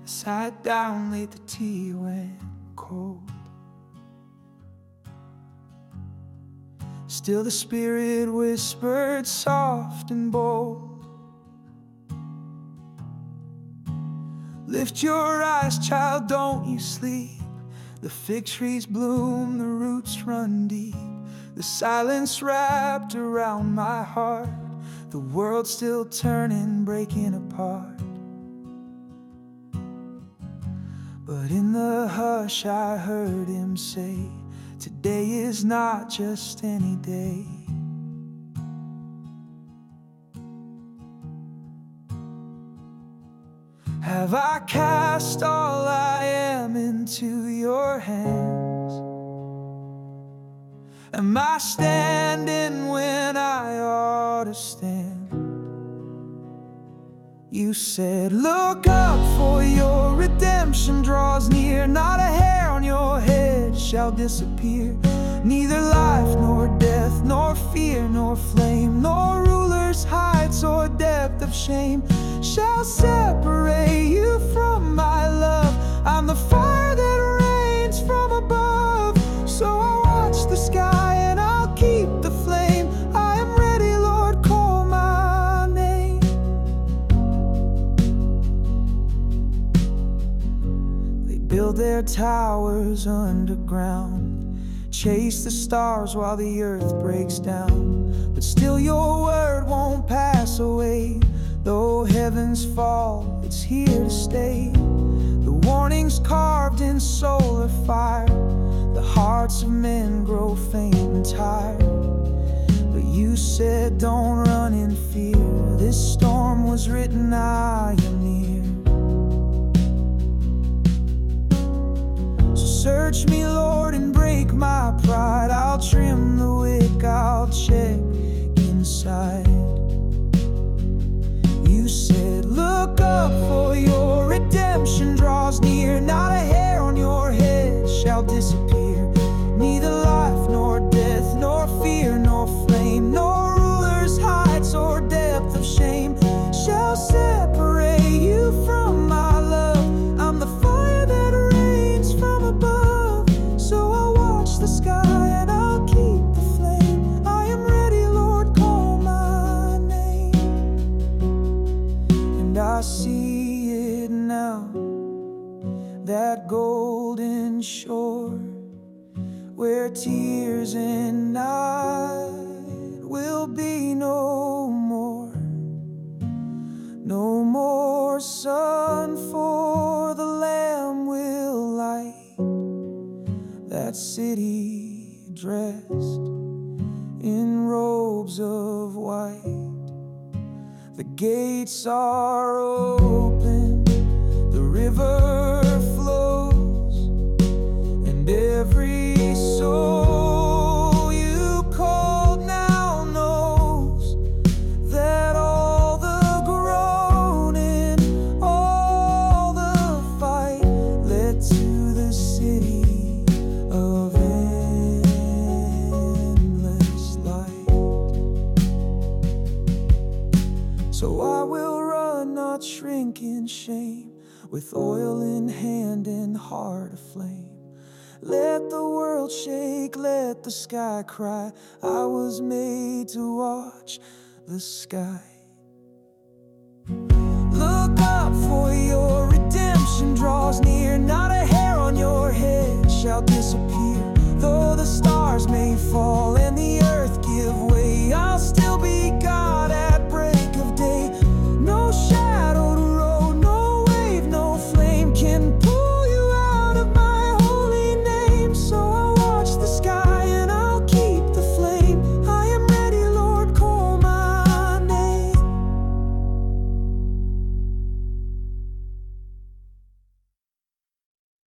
I sat down late, the tea went cold. Still the Spirit whispered soft and bold, lift your eyes, child, don't you sleep. The fig trees bloom, the roots run deep. The silence wrapped around my heart. The world's still turning, breaking apart. But in the hush I heard him say, today is not just any day. Have I cast all I am into your hands? Am I standing when I ought to stand? You said, look up, for your redemption draws near. Not a hair on your head shall disappear. Neither life nor death, nor fear nor flame, nor ruler's heights or depth of shame shall separate you from my love. I'm the fire that rains from above, so I watch the sky and I'll keep the flame. I am ready, Lord, call my name. They build their towers underground, chase the stars while the earth breaks down, but still your word won't pass away. Though heavens fall, it's here to stay. The warnings carved in solar fire. The hearts of men grow faint and tired, but you said don't run in fear. This storm was written, I am near. So search me, Lord, and break my pride. I'll trim the wick, I'll check inside. You said, look up, for your redemption draws near. Not a hair on your head shall disappear. Neither life nor death, nor fear nor flame, nor ruler's heights or depth of shame shall separate you from my love. I'm the fire that rains from above, so I'll watch the sky and I'll keep the flame. I am ready, Lord, call my name. And I see it now, that golden shore where tears and night will be no more. No more sun, for the Lamb will light that city dressed in robes of white. The gates are open, the river flows, and every soul you called now knows that all the groaning, all the fight led to the city of endless light. So I will run, not shrink in shame, with oil in hand and heart aflame. Let the world shake, let the sky cry. I was made to watch the sky. Look up, for your redemption draws near. Not a hair on your head shall disappear. Though the stars may fall and the earth give way, I'll still be God.